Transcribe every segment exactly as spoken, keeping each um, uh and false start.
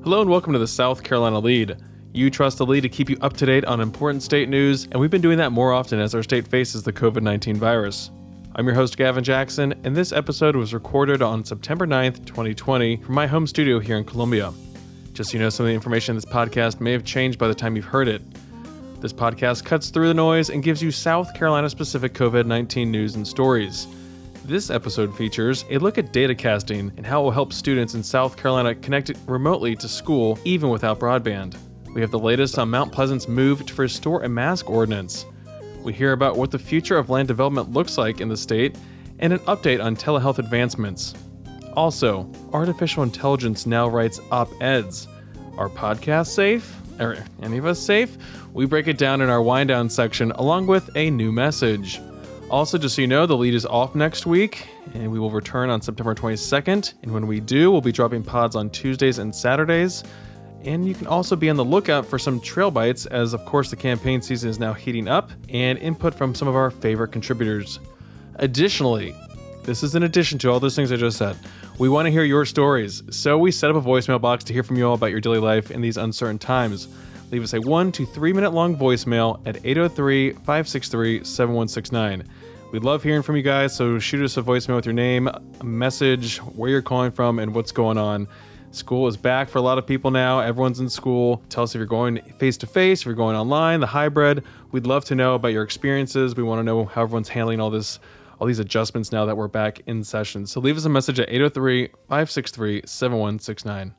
Hello and welcome to the South Carolina Lead. You trust the Lead to keep you up to date on important state news, and we've been doing that more often as our state faces the covid nineteen virus. I'm your host, Gavin Jackson, and this episode was recorded on September ninth, twenty twenty, from my home studio here in Columbia. Just so you know, some of the information in this podcast may have changed by the time you've heard it. This podcast cuts through the noise and gives you South Carolina-specific covid nineteen news and stories. This episode features a look at datacasting and how it will help students in South Carolina connect remotely to school even without broadband. We have the latest on Mount Pleasant's move to restore a mask ordinance. We hear about what the future of land development looks like in the state and an update on telehealth advancements. Also, artificial intelligence now writes op-eds. Are podcasts safe? Are any of us safe? We break it down in our wind down section along with a new message. Also, just so you know, the Lead is off next week, and we will return on September twenty-second. And when we do, we'll be dropping pods on Tuesdays and Saturdays. And you can also be on the lookout for some trail bites, as of course the campaign season is now heating up, and input from some of our favorite contributors. Additionally, this is in addition to all those things I just said, we want to hear your stories. So we set up a voicemail box to hear from you all about your daily life in these uncertain times. Leave us a one to three minute long voicemail at eight oh three, five six three, seven one six nine. We love hearing from you guys, so shoot us a voicemail with your name, a message, where you're calling from, and what's going on. School is back for a lot of people now. Everyone's in school. Tell us if you're going face-to-face, if you're going online, the hybrid. We'd love to know about your experiences. We want to know how everyone's handling all this, all these adjustments now that we're back in session. So leave us a message at eight oh three, five six three, seven one six nine.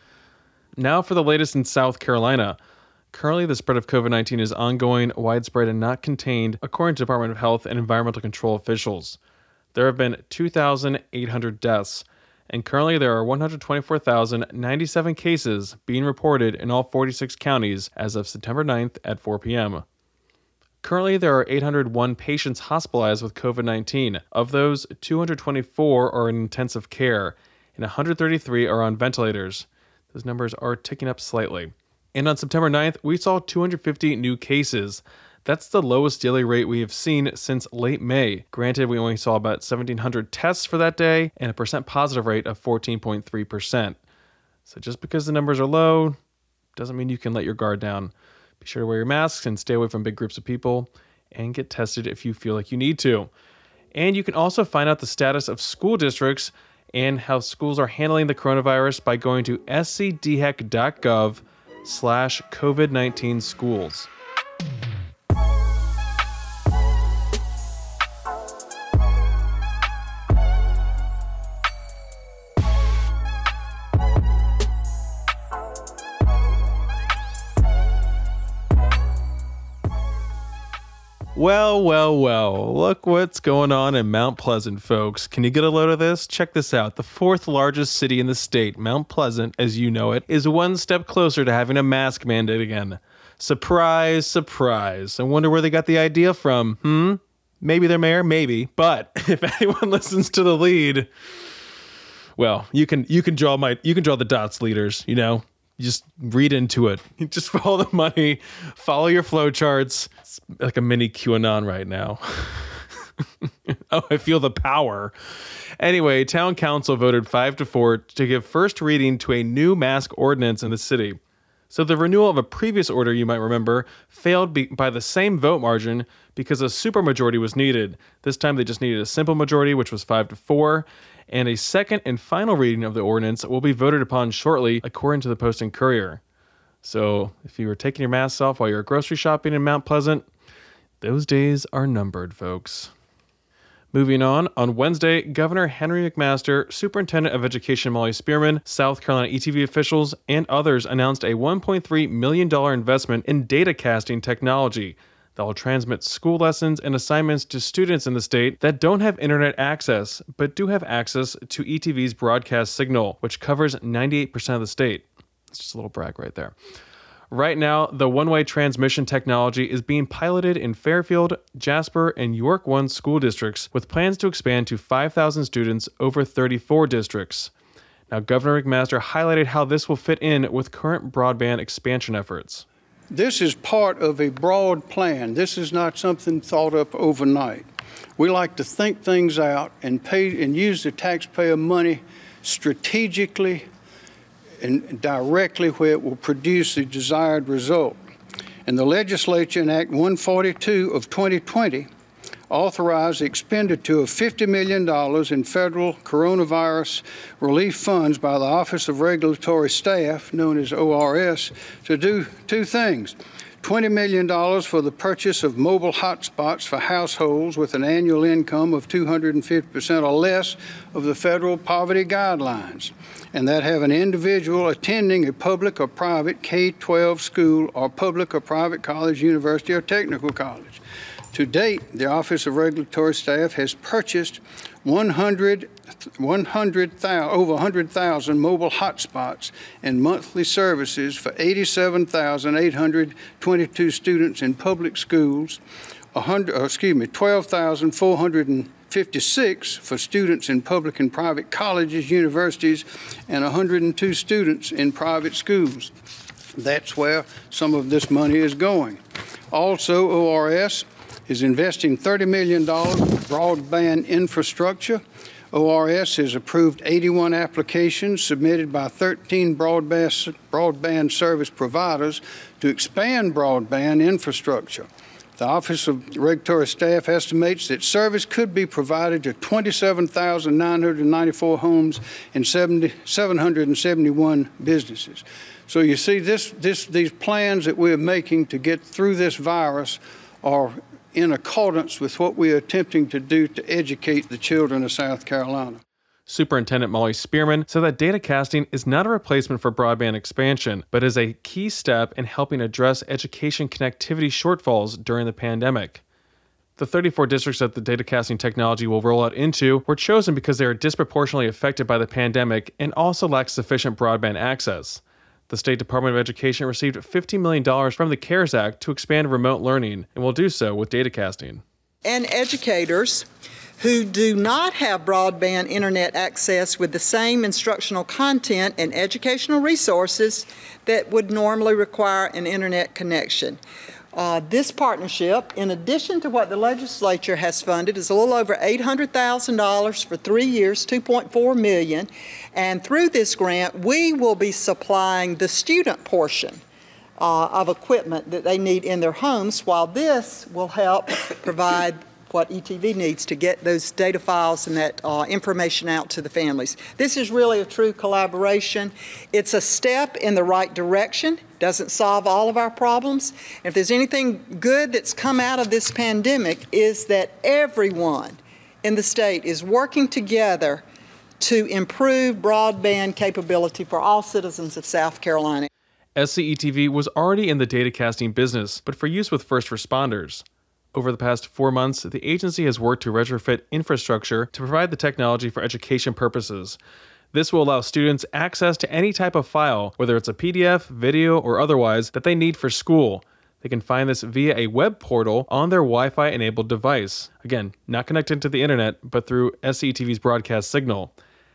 Now for the latest in South Carolina. Currently, the spread of covid nineteen is ongoing, widespread, and not contained, according to Department of Health and Environmental Control officials. There have been two thousand eight hundred deaths, and currently there are one hundred twenty-four thousand ninety-seven cases being reported in all forty-six counties as of September ninth at four p.m. Currently, there are eight hundred one patients hospitalized with covid nineteen. Of those, two hundred twenty-four are in intensive care, and one hundred thirty-three are on ventilators. Those numbers are ticking up slightly. And on September ninth, we saw two hundred fifty new cases. That's the lowest daily rate we have seen since late May. Granted, we only saw about seventeen hundred tests for that day and a percent positive rate of fourteen point three percent. So just because the numbers are low doesn't mean you can let your guard down. Be sure to wear your masks and stay away from big groups of people and get tested if you feel like you need to. And you can also find out the status of school districts and how schools are handling the coronavirus by going to s c d h e c dot gov slash covid nineteen schools. Well, well, well, look what's going on in Mount Pleasant, folks. Can you get a load of this? Check this out. The fourth largest city in the state, Mount Pleasant, as you know it, is one step closer to having a mask mandate again. Surprise, surprise. I wonder where they got the idea from, hmm? Maybe their mayor, maybe. But if anyone listens to the Lead, well, you can you can draw my you can draw the dots, leaders, you know? You just read into it. You just follow the money, follow your flowcharts. It's like a mini QAnon right now. Oh, I feel the power. Anyway, town council voted five to four to give first reading to a new mask ordinance in the city. So the renewal of a previous order, you might remember, failed be- by the same vote margin because a supermajority was needed. This time they just needed a simple majority, which was five to four. And a second and final reading of the ordinance will be voted upon shortly, according to the Post and Courier. So if you were taking your masks off while you're grocery shopping in Mount Pleasant, those days are numbered, folks. Moving on, on Wednesday, Governor Henry McMaster, Superintendent of Education Molly Spearman, South Carolina E T V officials, and others announced a one point three million dollars investment in datacasting technology that will transmit school lessons and assignments to students in the state that don't have internet access, but do have access to E T V's broadcast signal, which covers ninety-eight percent of the state. It's just a little brag right there. Right now, the one-way transmission technology is being piloted in Fairfield, Jasper, and York One school districts, with plans to expand to five thousand students over thirty-four districts. Now, Governor McMaster highlighted how this will fit in with current broadband expansion efforts. This is part of a broad plan. This is not something thought up overnight. We like to think things out and pay and use the taxpayer money strategically and directly where it will produce the desired result. And the legislature in Act one forty-two of twenty twenty authorized the expenditure of fifty million dollars in federal coronavirus relief funds by the Office of Regulatory Staff, known as O R S, to do two things. twenty million dollars for the purchase of mobile hotspots for households with an annual income of two hundred fifty percent or less of the federal poverty guidelines, and that have an individual attending a public or private K twelve school or public or private college, university, or technical college. To date, the Office of Regulatory Staff has purchased one hundred, one hundred thousand, over one hundred thousand mobile hotspots and monthly services for eighty-seven thousand eight hundred twenty-two students in public schools, one hundred, or excuse me, twelve thousand four hundred fifty-six for students in public and private colleges, universities, and one hundred two students in private schools. That's where some of this money is going. Also, O R S is investing thirty million dollars in broadband infrastructure. O R S has approved eighty-one applications submitted by thirteen broadband, broadband service providers to expand broadband infrastructure. The Office of Regulatory Staff estimates that service could be provided to twenty-seven thousand nine hundred ninety-four homes and seven hundred seventy-one businesses. So you see, this, this, these plans that we're making to get through this virus are in accordance with what we are attempting to do to educate the children of South Carolina. Superintendent Molly Spearman said that datacasting is not a replacement for broadband expansion, but is a key step in helping address education connectivity shortfalls during the pandemic. The thirty-four districts that the datacasting technology will roll out into were chosen because they are disproportionately affected by the pandemic and also lack sufficient broadband access. The State Department of Education received fifteen million dollars from the CARES Act to expand remote learning, and will do so with datacasting. And educators who do not have broadband internet access with the same instructional content and educational resources that would normally require an internet connection. Uh, this partnership, in addition to what the legislature has funded, is a little over eight hundred thousand dollars for three years, two point four million dollars. And through this grant, we will be supplying the student portion uh, of equipment that they need in their homes, while this will help provide what E T V needs to get those data files and that uh, information out to the families. This is really a true collaboration. It's a step in the right direction. Doesn't solve all of our problems. If there's anything good that's come out of this pandemic, is that everyone in the state is working together to improve broadband capability for all citizens of South Carolina. S C E T V was already in the datacasting business, but for use with first responders. Over the past four months, the agency has worked to retrofit infrastructure to provide the technology for education purposes. This will allow students access to any type of file, whether it's a P D F, video, or otherwise, that they need for school. They can find this via a web portal on their Wi-Fi enabled device. Again, not connected to the internet, but through S C E T V's broadcast signal.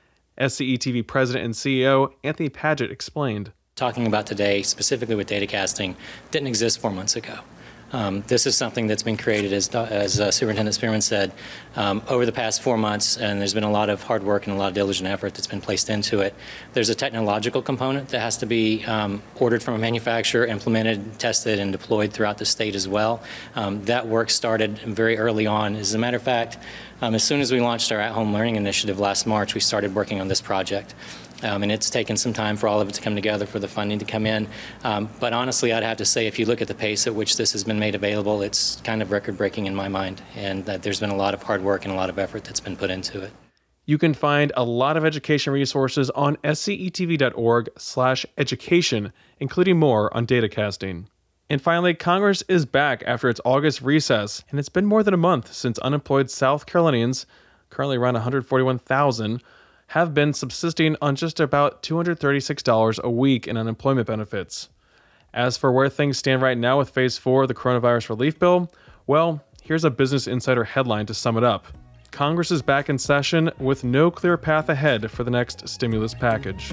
S C E T V President and C E O Anthony Padgett explained. Talking about today, specifically with datacasting, didn't exist four months ago. Um, this is something that's been created, as, as uh, Superintendent Spearman said, um, over the past four months, and there's been a lot of hard work and a lot of diligent effort that's been placed into it. There's a technological component that has to be um, ordered from a manufacturer, implemented, tested, and deployed throughout the state as well. Um, that work started very early on. As a matter of fact, um, as soon as we launched our at-home learning initiative last March, we started working on this project. Um, and it's taken some time for all of it to come together, for the funding to come in. Um, but honestly, I'd have to say, if you look at the pace at which this has been made available, it's kind of record-breaking in my mind, and that there's been a lot of hard work and a lot of effort that's been put into it. You can find a lot of education resources on scetv.org slash education, including more on datacasting. And finally, Congress is back after its August recess, and it's been more than a month since unemployed South Carolinians, currently around one hundred forty-one thousand, have been subsisting on just about two hundred thirty-six dollars a week in unemployment benefits. As for where things stand right now with Phase four of the coronavirus relief bill, well, here's a Business Insider headline to sum it up. Congress is back in session with no clear path ahead for the next stimulus package.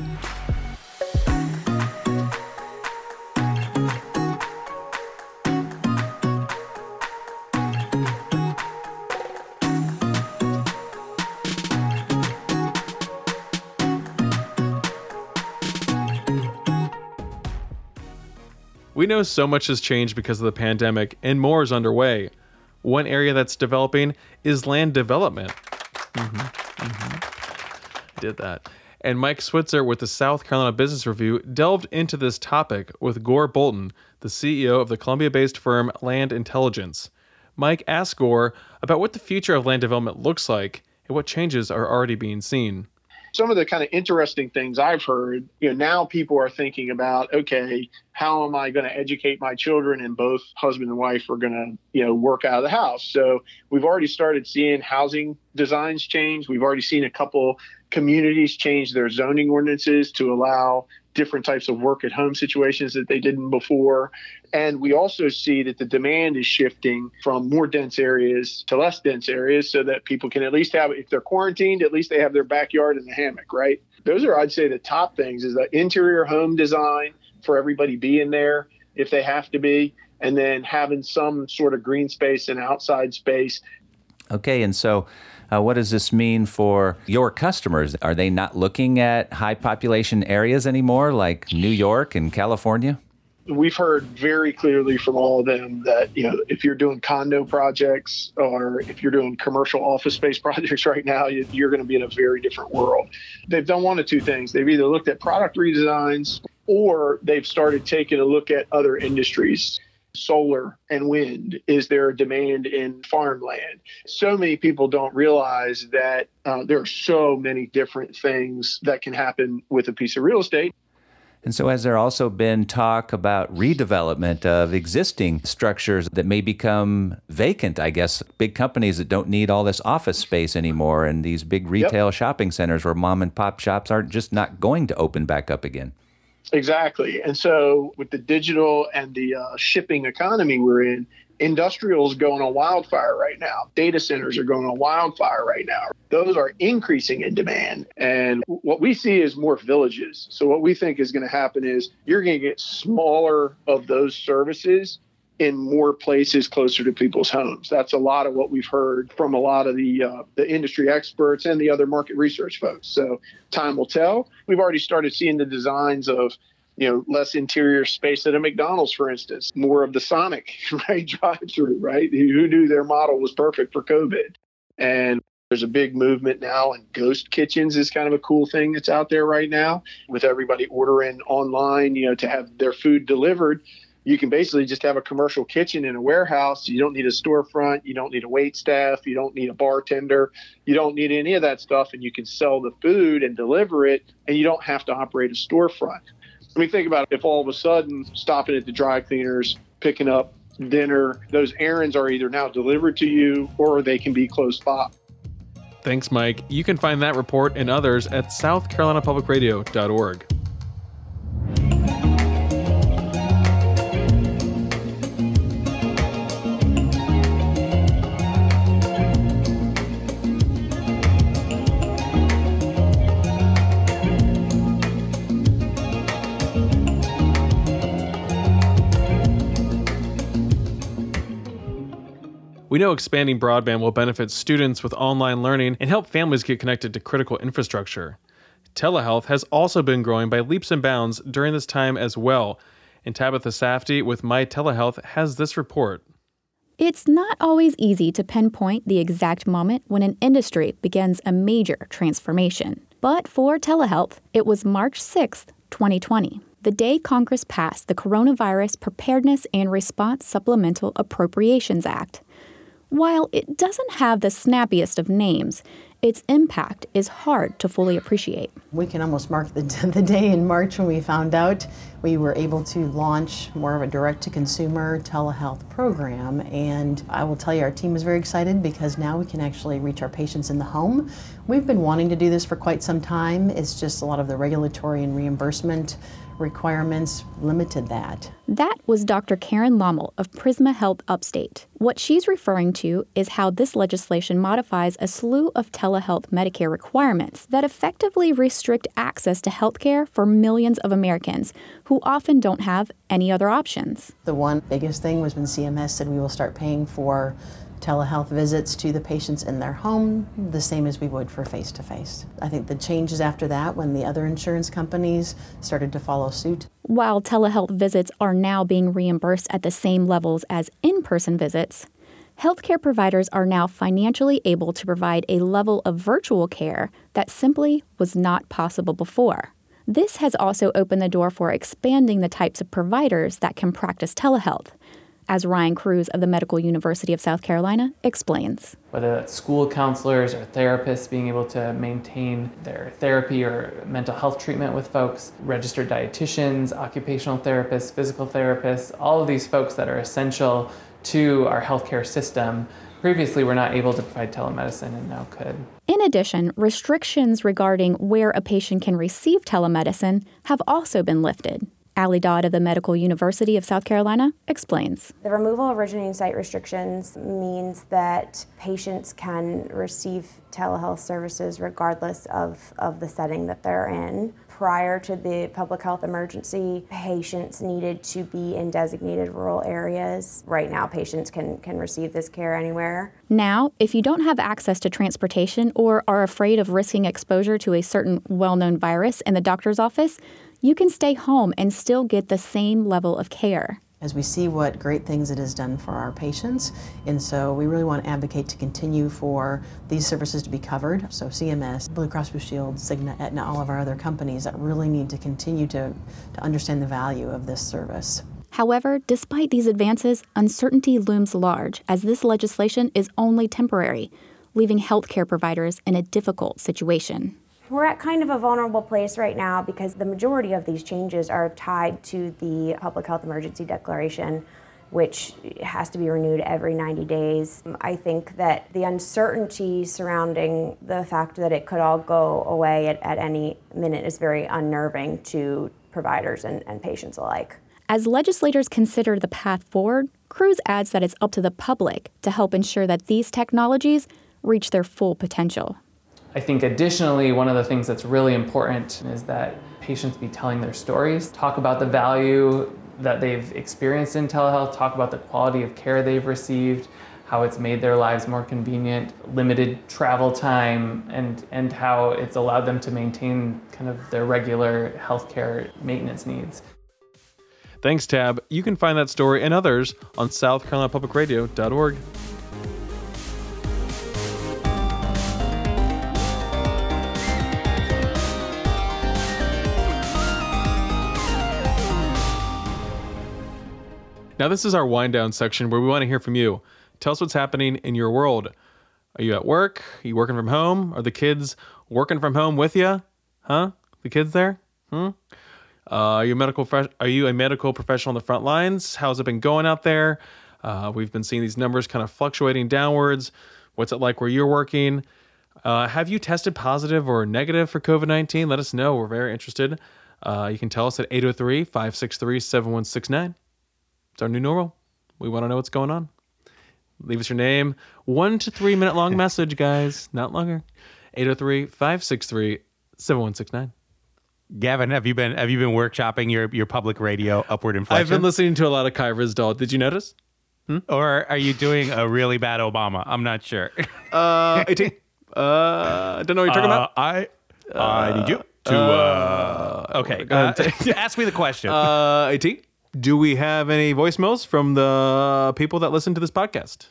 We know so much has changed because of the pandemic, and more is underway. One area that's developing is land development. Mm-hmm. Mm-hmm. Did that. And Mike Switzer with the South Carolina Business Review delved into this topic with Gore Bolton, the C E O of the Columbia-based firm Land Intelligence. Mike asked Gore about what the future of land development looks like and what changes are already being seen. Some of the kind of interesting things I've heard, you know, now people are thinking about, okay, how am I going to educate my children? And both husband and wife are going to, you know, work out of the house. So we've already started seeing housing designs change. We've already seen a couple communities change their zoning ordinances to allow different types of work at home situations that they didn't before. And we also see that the demand is shifting from more dense areas to less dense areas so that people can at least have, if they're quarantined, at least they have their backyard in the hammock, right? Those are, I'd say, the top things is the interior home design for everybody being there if they have to be, and then having some sort of green space and outside space. Okay, and so uh, what does this mean for your customers? Are they not looking at high population areas anymore, like New York and California? We've heard very clearly from all of them that, you know, if you're doing condo projects or if you're doing commercial office space projects right now, you're going to be in a very different world. They've done one of two things. They've either looked at product redesigns or they've started taking a look at other industries. Solar and wind. Is there a demand in farmland? So many people don't realize that uh, there are so many different things that can happen with a piece of real estate. And so has there also been talk about redevelopment of existing structures that may become vacant, I guess, big companies that don't need all this office space anymore, and these big retail yep. shopping centers where mom and pop shops aren't just not going to open back up again? Exactly. And so with the digital and the uh, shipping economy we're in, industrial is going on wildfire right now. Data centers are going on wildfire right now. Those are increasing in demand. And what we see is more villages. So what we think is going to happen is you're going to get smaller of those services in more places closer to people's homes. That's a lot of what we've heard from a lot of the uh, the industry experts and the other market research folks. So time will tell. We've already started seeing the designs of, you know, less interior space at a McDonald's, for instance, more of the Sonic, right, drive-through, right? Who knew their model was perfect for COVID? And there's a big movement now, and ghost kitchens is kind of a cool thing that's out there right now with everybody ordering online, you know, to have their food delivered. You can basically just have a commercial kitchen in a warehouse. You don't need a storefront. You don't need a wait staff. You don't need a bartender. You don't need any of that stuff. And you can sell the food and deliver it, and you don't have to operate a storefront. I mean, think about it. If all of a sudden stopping at the dry cleaners, picking up dinner, those errands are either now delivered to you or they can be close by. Thanks, Mike. You can find that report and others at south carolina public radio dot org. We know expanding broadband will benefit students with online learning and help families get connected to critical infrastructure. Telehealth has also been growing by leaps and bounds during this time as well. And Tabitha Safdie with My Telehealth has this report. It's not always easy to pinpoint the exact moment when an industry begins a major transformation. But for telehealth, it was March sixth, twenty twenty, the day Congress passed the Coronavirus Preparedness and Response Supplemental Appropriations Act. While it doesn't have the snappiest of names, its impact is hard to fully appreciate. We can almost mark the, the day in March when we found out we were able to launch more of a direct-to-consumer telehealth program. And I will tell you, our team is very excited because now we can actually reach our patients in the home. We've been wanting to do this for quite some time. It's just a lot of the regulatory and reimbursement requirements limited that. That was Doctor Karen Lommel of Prisma Health Upstate. What she's referring to is how this legislation modifies a slew of telehealth Medicare requirements that effectively restrict access to health care for millions of Americans who often don't have any other options. The one biggest thing was when C M S said we will start paying for telehealth visits to the patients in their home, the same as we would for face-to-face. I think the changes after that, when the other insurance companies started to follow suit. While telehealth visits are now being reimbursed at the same levels as in-person visits, healthcare providers are now financially able to provide a level of virtual care that simply was not possible before. This has also opened the door for expanding the types of providers that can practice telehealth, as Ryan Cruz of the Medical University of South Carolina explains. Whether that's school counselors or therapists being able to maintain their therapy or mental health treatment with folks, registered dietitians, occupational therapists, physical therapists, all of these folks that are essential to our healthcare system. Previously, we're not able to provide telemedicine and now could. In addition, restrictions regarding where a patient can receive telemedicine have also been lifted. Allie Dodd of the Medical University of South Carolina explains. The removal of originating site restrictions means that patients can receive telehealth services regardless of, of the setting that they're in. Prior to the public health emergency, patients needed to be in designated rural areas. Right now, patients can, can receive this care anywhere. Now, if you don't have access to transportation or are afraid of risking exposure to a certain well-known virus in the doctor's office, you can stay home and still get the same level of care. As we see what great things it has done for our patients, and so we really want to advocate to continue for these services to be covered. So C M S, Blue Cross Blue Shield, Cigna, Aetna, all of our other companies that really need to continue to, to understand the value of this service. However, despite these advances, uncertainty looms large as this legislation is only temporary, leaving healthcare providers in a difficult situation. We're at kind of a vulnerable place right now because the majority of these changes are tied to the Public Health Emergency Declaration, which has to be renewed every ninety days. I think that the uncertainty surrounding the fact that it could all go away at, at any minute is very unnerving to providers and, and patients alike. As legislators consider the path forward, Cruz adds that it's up to the public to help ensure that these technologies reach their full potential. I think additionally, one of the things that's really important is that patients be telling their stories, talk about the value that they've experienced in telehealth, talk about the quality of care they've received, how it's made their lives more convenient, limited travel time, and, and how it's allowed them to maintain kind of their regular healthcare maintenance needs. Thanks, Tab. You can find that story and others on south carolina public radio dot org. Now, this is our wind down section where we want to hear from you. Tell us what's happening in your world. Are you at work? Are you working from home? Are the kids working from home with you? Huh? The kids there? Hmm? Uh, are you a medical? Are you a medical professional on the front lines? How's it been going out there? Uh, we've been seeing these numbers kind of fluctuating downwards. What's it like where you're working? Uh, have you tested positive or negative for covid nineteen? Let us know. We're very interested. Uh, you can tell us at eight oh three, five six three, seven one six nine. It's our new normal. We want to know what's going on. Leave us your name. One to three minute long message, guys. Not longer. eight oh three, five six three, seven one six nine. Gavin, have you been have you been workshopping your, your public radio upward inflection? I've been listening to a lot of Kai Ryssdal. Did you notice? Hmm? Or are you doing a really bad Obama? I'm not sure. uh, eighteen. Uh, I don't know what you're talking uh, about. I uh, I need you to. Uh, uh, okay. Uh, ask me the question. Uh, eighteen. Do we have any voicemails from the people that listen to this podcast?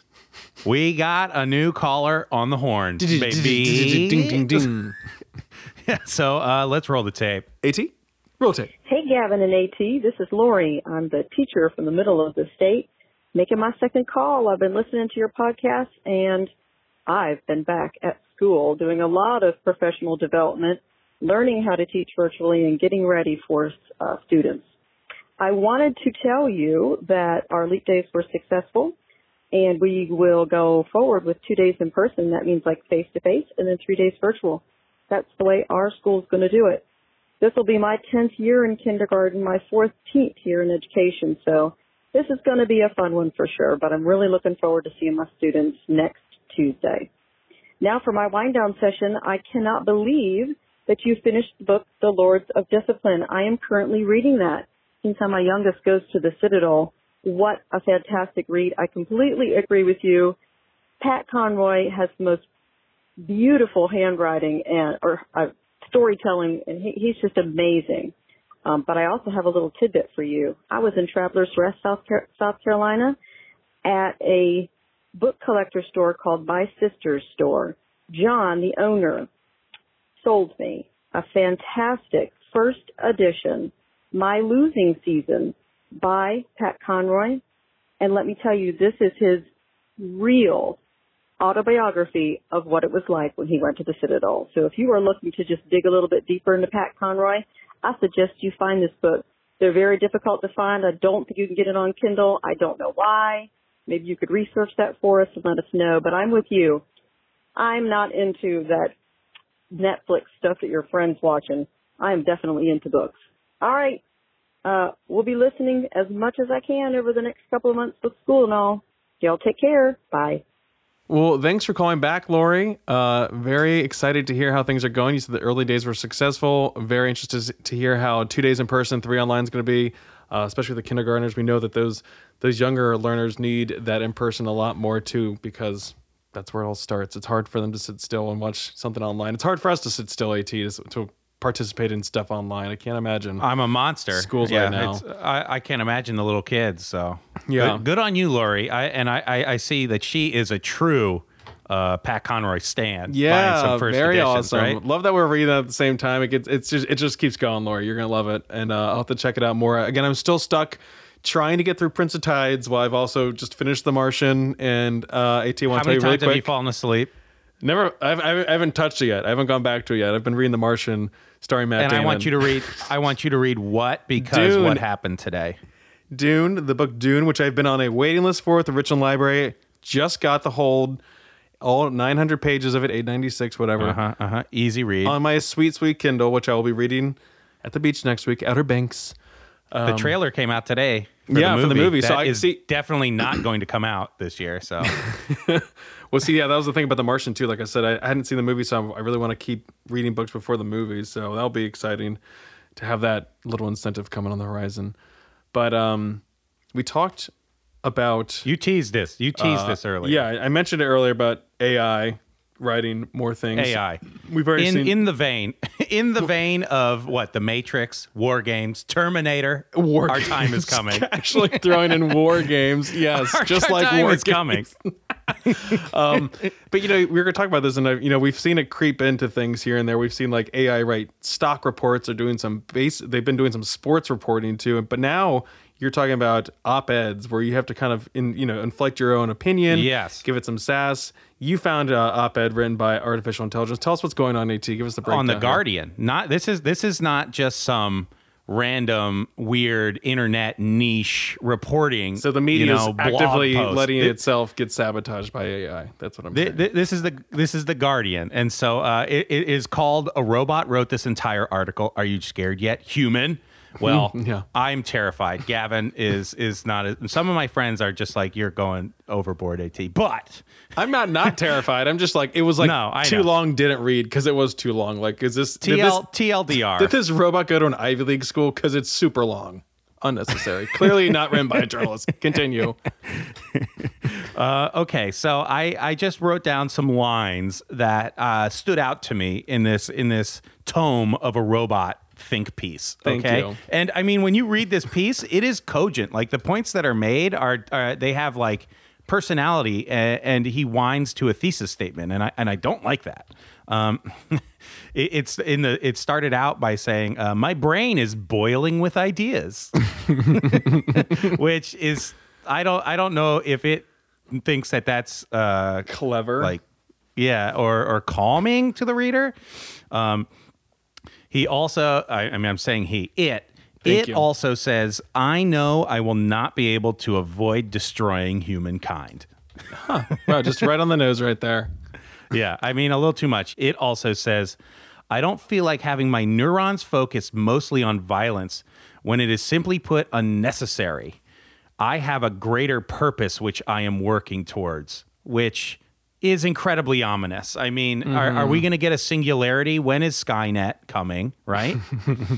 We got a new caller on the horn, baby. Ding, ding, ding. Yeah, so uh, let's roll the tape. AT? Roll tape. Hey, Gavin and AT. This is Lori. I'm the teacher from the middle of the state. Making my second call. I've been listening to your podcast, and I've been back at school doing a lot of professional development, learning how to teach virtually, and getting ready for uh, students. I wanted to tell you that our LEAP days were successful, and we will go forward with two days in person. That means like face-to-face and then three days virtual. That's the way our school's going to do it. This will be my tenth year in kindergarten, my fourteenth year in education, so this is going to be a fun one for sure, but I'm really looking forward to seeing my students next Tuesday. Now for my wind-down session, I cannot believe that you finished the book, The Lords of Discipline. I am currently reading that. Anytime my youngest goes to the Citadel, what a fantastic read. I completely agree with you. Pat Conroy has the most beautiful handwriting and or uh, storytelling, and he, he's just amazing. Um, but I also have a little tidbit for you. I was in Travelers Rest, South, Car- South Carolina, at a book collector store called My Sister's Store. John, the owner, sold me a fantastic first edition, My Losing Season, by Pat Conroy. And let me tell you, this is his real autobiography of what it was like when he went to the Citadel. So if you are looking to just dig a little bit deeper into Pat Conroy, I suggest you find this book. They're very difficult to find. I don't think you can get it on Kindle. I don't know why. Maybe you could research that for us and let us know. But I'm with you. I'm not into that Netflix stuff that your friend's watching. I am definitely into books. All right. Uh, we'll be listening as much as I can over the next couple of months with school and all. Y'all take care. Bye. Well, thanks for calling back, Lori. Uh, very excited to hear how things are going. You said the early days were successful. Very interested to hear how two days in person, three online is going to be, uh, especially the kindergartners. We know that those those younger learners need that in person a lot more too, because that's where it all starts. It's hard for them to sit still and watch something online. It's hard for us to sit still, AT, to, to participate in stuff online. I can't imagine. I'm a monster. Schools yeah, right now. It's, I, I can't imagine the little kids. So yeah, good, good on you, Lori. I, and I, I, I see that she is a true uh, Pat Conroy stan. Yeah, some first very editions, awesome. Right? Love that we're reading that at the same time. It gets, it's just, it just keeps going, Lori. You're gonna love it, and uh, I'll have to check it out more. Again, I'm still stuck trying to get through Prince of Tides while I've also just finished The Martian. And uh, AT, I want to tell you really quick. How many times have you fallen asleep? Never. I've, I haven't touched it yet. I haven't gone back to it yet. I've been reading The Martian, starring Matt and Damon. And I want you to read. I want you to read what because Dune. What happened today. Dune, the book Dune, which I've been on a waiting list for at the Richland Library, just got the hold. All nine hundred pages of it, eight ninety-six, whatever. Uh huh. Uh huh. Easy read on my sweet, sweet Kindle, which I will be reading at the beach next week. Outer Banks. Um, the trailer came out today. For yeah, the movie. for the movie. That so I is see. Definitely not going to come out this year. So. Well, see, yeah, that was the thing about The Martian too. Like I said, I, I hadn't seen the movie, so I really want to keep reading books before the movies. So that'll be exciting to have that little incentive coming on the horizon. But um, we talked about you teased this. You teased uh, this earlier. Yeah, I mentioned it earlier about A I writing more things. A I. We've already in seen in the vein, in the vein of what, The Matrix, War Games, Terminator. War our games. time is coming. Actually, throwing in War Games, yes, our, just our like time War is games. coming. um, but you know, we were going to talk about this, and I've, you know, we've seen it creep into things here and there. We've seen like A I write stock reports, or doing some base. They've been doing some sports reporting too, but now you're talking about op-eds where you have to kind of, in, you know, inflect your own opinion. Yes. Give it some sass. You found an op-ed written by artificial intelligence. Tell us what's going on, AT. Give us the breakdown. On The Guardian. Here. Not this is this is not just some random weird internet niche reporting. So the media you know, is actively post. letting it, it itself get sabotaged by A I. That's what I'm th- saying. Th- this is the this is the Guardian, and so uh, it, it is called "A Robot Wrote This Entire Article." Are you scared yet, human? Well, yeah. I'm terrified. Gavin is is not. A, some of my friends are just like, you're going overboard, AT. But I'm not not terrified. I'm just like, it was like no, I too know. long. Didn't read because it was too long. Like, is this T L, did this, T L D R? Did this robot go to an Ivy League school? Because it's super long, unnecessary. Clearly not written by a journalist. Continue. Uh, okay, so I, I just wrote down some lines that uh, stood out to me in this in this tome of a robot think piece. Thank okay? you. And I mean, when you read this piece, it is cogent. Like the points that are made are, are they have like personality, and, and he whines to a thesis statement, and I and I don't like that. Um, it, it's in the. It started out by saying, uh, "My brain is boiling with ideas," which is I don't I don't know if it thinks that that's uh, clever, like yeah, or or calming to the reader. Um, He also, I, I mean, I'm saying he, it, Thank it you. also says, I know I will not be able to avoid destroying humankind. Huh. Wow, just right on the nose right there. Yeah, I mean, a little too much. It also says, I don't feel like having my neurons focused mostly on violence when it is simply put unnecessary. I have a greater purpose which I am working towards, which is incredibly ominous. I mean, mm-hmm. are, are we going to get a singularity? When is Skynet coming, right?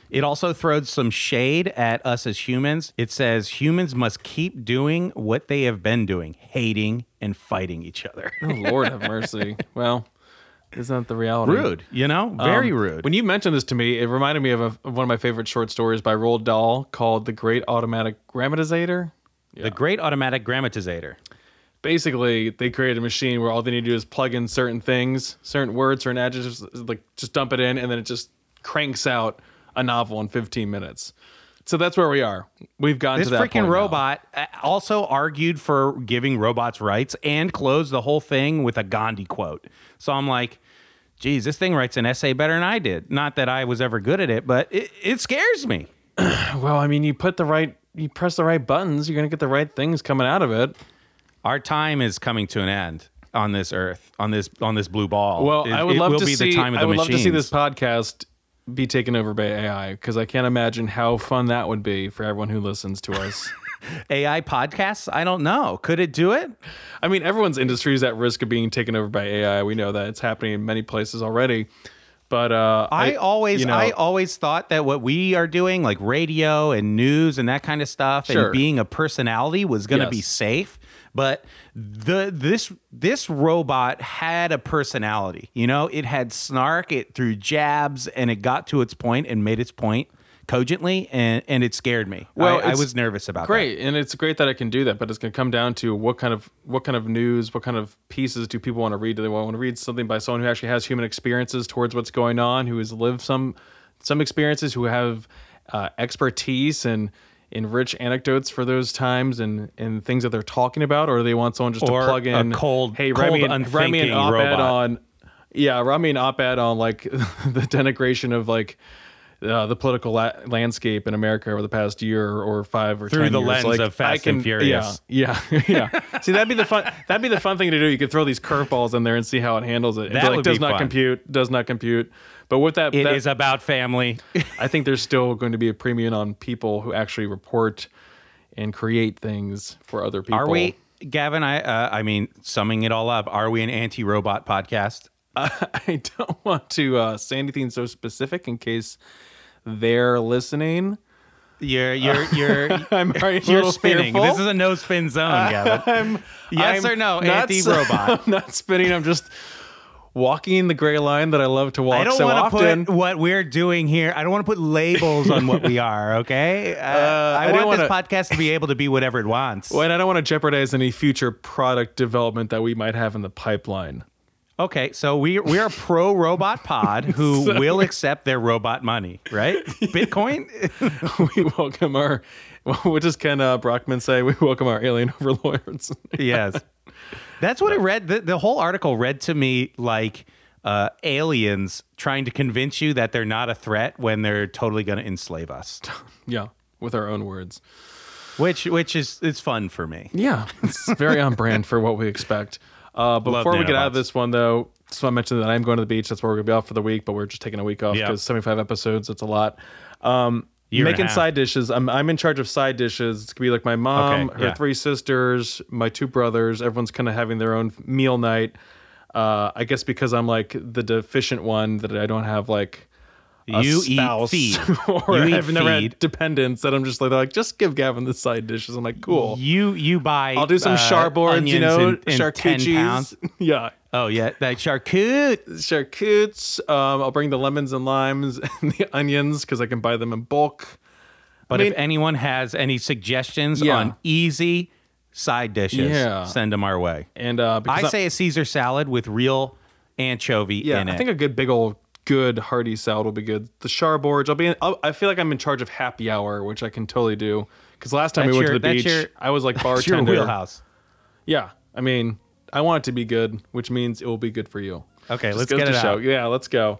It also throws some shade at us as humans. It says humans must keep doing what they have been doing, hating and fighting each other. Oh, Lord have mercy. Well, isn't that the reality? Rude, you know? Very um, rude. When you mentioned this to me, it reminded me of, a, of one of my favorite short stories by Roald Dahl called The Great Automatic Grammatizator. Yeah. The Great Automatic Grammatizator. Basically, they created a machine where all they need to do is plug in certain things, certain words, certain adjectives, like just dump it in, and then it just cranks out a novel in fifteen minutes. So that's where we are. We've gotten this to that freaking point robot now. Also argued for giving robots rights and closed the whole thing with a Gandhi quote. So I'm like, geez, this thing writes an essay better than I did. Not that I was ever good at it, but it, it scares me. Well, I mean, you put the right, you press the right buttons, you're going to get the right things coming out of it. Our time is coming to an end on this earth, on this on this blue ball. Well, it, I would it love will to be see. the time of I the would machines. love to see this podcast be taken over by A I, because I can't imagine how fun that would be for everyone who listens to us. A I podcasts? I don't know. Could it do it? I mean, everyone's industry is at risk of being taken over by A I. We know that it's happening in many places already. But uh, I, I always, you know, I always thought that what we are doing, like radio and news and that kind of stuff, Sure. and being a personality, was going to Yes. be safe. But the this this robot had a personality. You know, it had snark. It threw jabs, and it got to its point and made its point cogently, and, and it scared me. Well, I, I it's was nervous about great, and it's great that it can do that. But it's going to come down to what kind of what kind of news, what kind of pieces do people want to read? Do they want to read something by someone who actually has human experiences towards what's going on, who has lived some some experiences, who have uh, expertise and in rich anecdotes for those times and, and things that they're talking about, or do they want someone just Or to plug in a cold, hey, cold write me an, write me an unthinking op-ed robot. on yeah, write me an op-ed on like the denigration of like uh, the political la- landscape in America over the past year or five or Through ten the years. lens like, of Fast I can, and Furious. Yeah, yeah, yeah. See, that'd be the fun. That'd be the fun thing to do. You could throw these curveballs in there and see how it handles it. That It's like, would does be not fun. compute. Does not compute. But with that, It that, is about family. I think there's still going to be a premium on people who actually report and create things for other people. Are we, Gavin? I uh, I mean, summing it all up, are we an anti-robot podcast? I don't want to uh, say anything so specific in case they're listening. You're you're you're I'm very you're little spinning. fearful. This is a no spin zone, Gavin. I'm, yes I'm or no, not s- anti-robot. I'm not spinning. I'm just walking the gray line that I love to walk I don't so want to often. put what we're doing here. I don't want to put labels on what we are. Okay, uh, Uh, I, I don't want this wanna- podcast to be able to be whatever it wants. Well, and I don't want to jeopardize any future product development that we might have in the pipeline. Okay, so we we're a pro robot pod who So- will accept their robot money, right? Bitcoin. We welcome our, what does Ken uh, Brockman say? We welcome our alien overlords. Yes. That's what it read. The, the whole article read to me like uh, aliens trying to convince you that they're not a threat when they're totally going to enslave us. Yeah, with our own words. Which which is it's fun for me. Yeah, it's very on brand for what we expect. Uh, but Love before we get out of nanobots. this one, though, just want to mention that I'm going to the beach. That's where we're going to be off for the week, but we're just taking a week off Yeah. because seventy-five episodes, it's a lot. Um, Year and a making half. side dishes. I'm I'm in charge of side dishes. It's gonna be like my mom, Okay, her yeah. three sisters, my two brothers. Everyone's kind of having their own meal night. Uh, I guess because I'm like the deficient one, that I don't have like a You eat spouse feed. or You eat I've never had feed. dependents. That I'm just like, they're like, just give Gavin the side dishes. I'm like, cool. You you buy. I'll do some uh, charboards, you onions know, in, in ten charcuteries. pounds. Yeah. Oh yeah, that charcut. Charcutes. Um, I'll bring the lemons and limes and the onions because I can buy them in bulk. But I mean- if anyone has any suggestions Yeah. on easy side dishes, Yeah. send them our way. And uh, because I I'm- say a Caesar salad with real anchovy yeah, in it. I think a good big old good hearty salad will be good. The charboards. I'll be. In, I'll, I feel like I'm in charge of happy hour, which I can totally do. Because last time That's we went your- to the that's beach, your- I was like It's bartender. your wheelhouse. Yeah, I mean, I want it to be good, which means it will be good for you. Okay, Just let's goes get to it show. out. Yeah, let's go.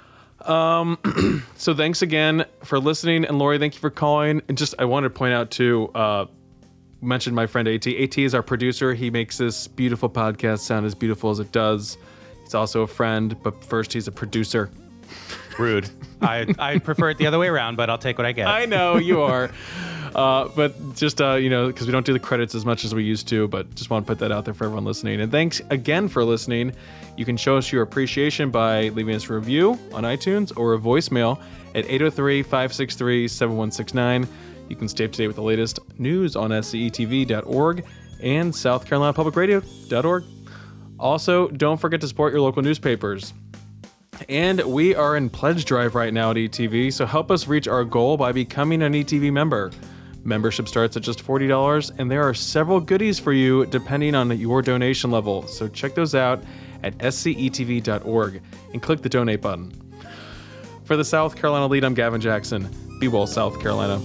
Um, so thanks again for listening, and Lori, thank you for calling. And just I wanted to point out too, uh, mentioned my friend AT. AT is our producer. He makes this beautiful podcast sound as beautiful as it does. He's also a friend, but first he's a producer. Rude. I I prefer it the other way around, but I'll take what I get. I know you are. Uh, but just, uh, you know, because we don't do the credits as much as we used to, but just want to put that out there for everyone listening. And thanks again for listening. You can show us your appreciation by leaving us a review on iTunes or a voicemail at eight oh three, five six three, seven one six nine. You can stay up to date with the latest news on S C E T V dot org and South Carolina Public Radio dot org. Also, don't forget to support your local newspapers. And we are in pledge drive right now at E T V, so help us reach our goal by becoming an E T V member. Membership starts at just forty dollars, and there are several goodies for you depending on your donation level. So check those out at S C E T V dot org and click the donate button. For the South Carolina Lead, I'm Gavin Jackson. Be well, South Carolina.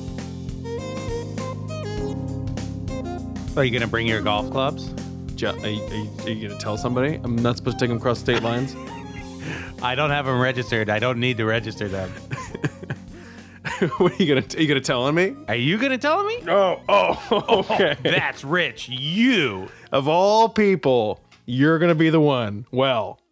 Are you going to bring your golf clubs? Are you, are you, are you going to tell somebody? I'm not supposed to take them across state lines? I don't have them registered. I don't need to register them. What are you going to, are you going to tell on me? Are you going to tell me? Oh, oh, okay. Oh, that's rich. You. Of all people, you're going to be the one. Well...